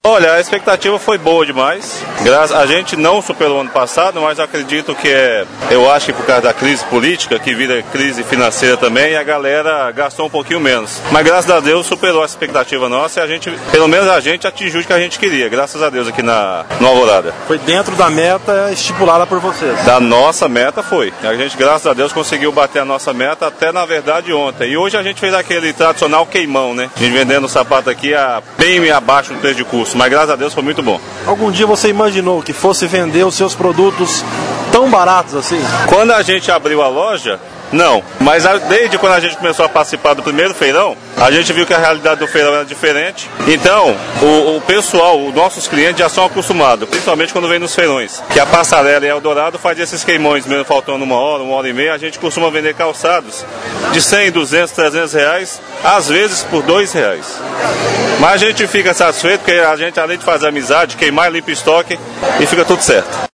Olha, a expectativa foi boa demais. A gente não superou o ano passado, mas acredito que eu acho que por causa da crise política, que vira crise financeira também, a galera gastou um pouquinho menos. Mas graças a Deus superou a expectativa nossa e a gente, pelo menos a gente atingiu o que a gente queria, graças a Deus aqui no Alvorada. Foi dentro da meta estipulada por vocês? Da nossa meta foi. A gente, graças a Deus, conseguiu bater a nossa meta até, na verdade, ontem. E hoje a gente fez aquele tradicional queimão, né? A gente vendendo o sapato aqui bem abaixo do preço de custo. Mas graças a Deus foi muito bom. Algum dia você imaginou que fosse vender os seus produtos tão baratos assim? Quando a gente abriu a loja, não. Mas desde quando a gente começou a participar do primeiro feirão, a gente viu que a realidade do feirão era diferente. Então, o pessoal, os nossos clientes já são acostumados, principalmente quando vem nos feirões. Que a Passarela e Eldorado faz esses queimões, mesmo faltando uma hora e meia, a gente costuma vender calçados de 100, 200, 300 reais, às vezes por R$2. Mas a gente fica satisfeito porque a gente, além de fazer amizade, queimar, limpa estoque e fica tudo certo.